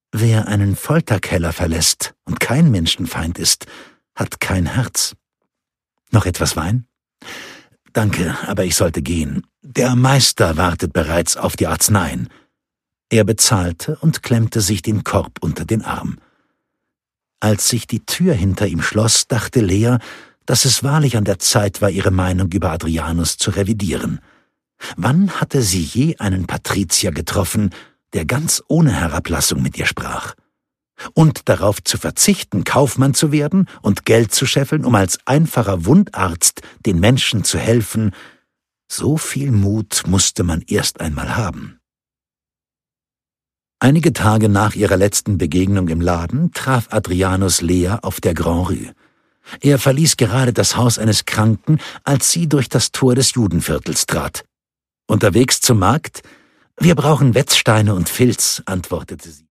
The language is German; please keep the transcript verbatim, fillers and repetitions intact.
Wer einen Folterkeller verlässt und kein Menschenfeind ist, hat kein Herz. Noch etwas Wein? Danke, aber ich sollte gehen. Der Meister wartet bereits auf die Arzneien. Er bezahlte und klemmte sich den Korb unter den Arm. Als sich die Tür hinter ihm schloss, dachte Lea, dass es wahrlich an der Zeit war, ihre Meinung über Adrianus zu revidieren. Wann hatte sie je einen Patrizier getroffen, der ganz ohne Herablassung mit ihr sprach? Und darauf zu verzichten, Kaufmann zu werden und Geld zu scheffeln, um als einfacher Wundarzt den Menschen zu helfen, so viel Mut musste man erst einmal haben. Einige Tage nach ihrer letzten Begegnung im Laden traf Adrianus Lea auf der Grand Rue. Er verließ gerade das Haus eines Kranken, als sie durch das Tor des Judenviertels trat. Unterwegs zum Markt? »Wir brauchen Wetzsteine und Filz«, antwortete sie.